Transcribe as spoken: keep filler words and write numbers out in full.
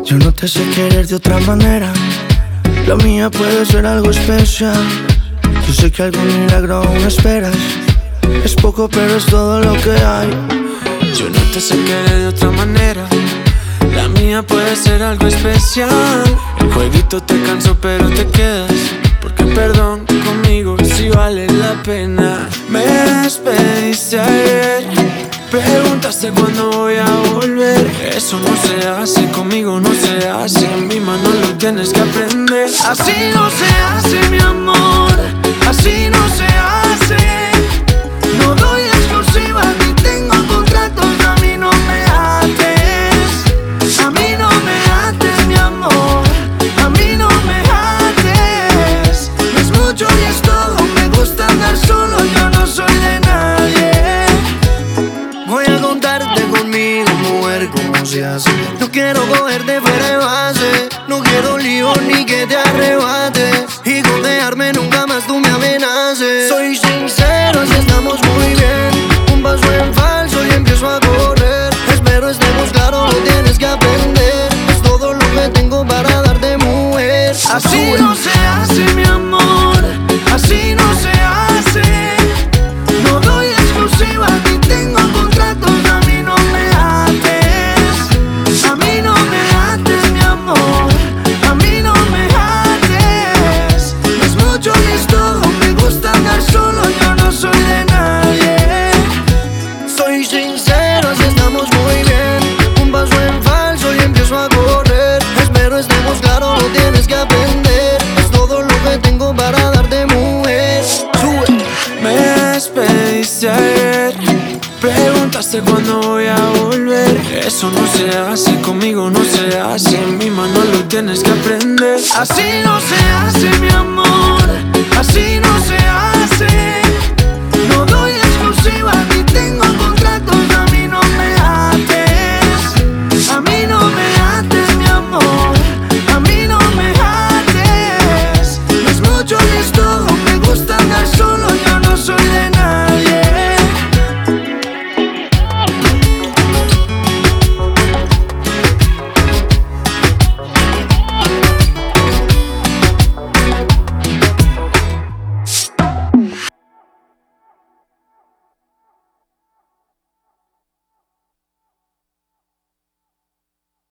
Yo no te sé querer de otra manera. La mía puede ser algo especial. Yo sé que algún milagro aún esperas. Es poco pero es todo lo que hay. Yo no te sé querer de otra manera. La mía puede ser algo especial. El jueguito te canso pero te quedas, porque perdón conmigo sí vale la pena. Me despediste ayer, preguntaste cuándo voy a volver. Eso no se hace, conmigo no se hace. En mi mano lo tienes que aprender. Así no se hace, mi amor. Así no se hace. No doy exclusiva ni tengo contratos. A mí no me ates. A mí no me ates, mi amor. A mí no me ates. No es mucho y es todo. Me gusta andar solo, yo no soy de nadie. Voy a contarte conmigo, mujer, cómo se hace. No quiero cogerte fuera de base. No quiero lío ni que te arrebates. Y con dejarme nunca más tú me amenaces. Soy sincero, así estamos muy bien. Un paso en falso y empiezo a correr. Espero estemos claros, lo tienes que aprender. Es todo lo que tengo para darte, mujer. Así no se hace, mi amor. Así no se hace. No doy exclusiva ni tengo contratos. A mí no me ates. A mí no me ates, mi amor. A mí no me ates. No es mucho y es todo. Me gusta andar solo, yo no soy de nadie. Soy sincero, así estamos muy bien. Un paso en falso y empiezo a correr. Espero estemos claros, lo tienes que aprender. Es todo lo que tengo para darte, mujer. Sube. Me despediste ayer, preguntaste cuándo voy a volver. Eso no se hace, conmigo no se hace. En mi mano lo tienes que aprender. Así no se hace, mi amor. Así no se hace.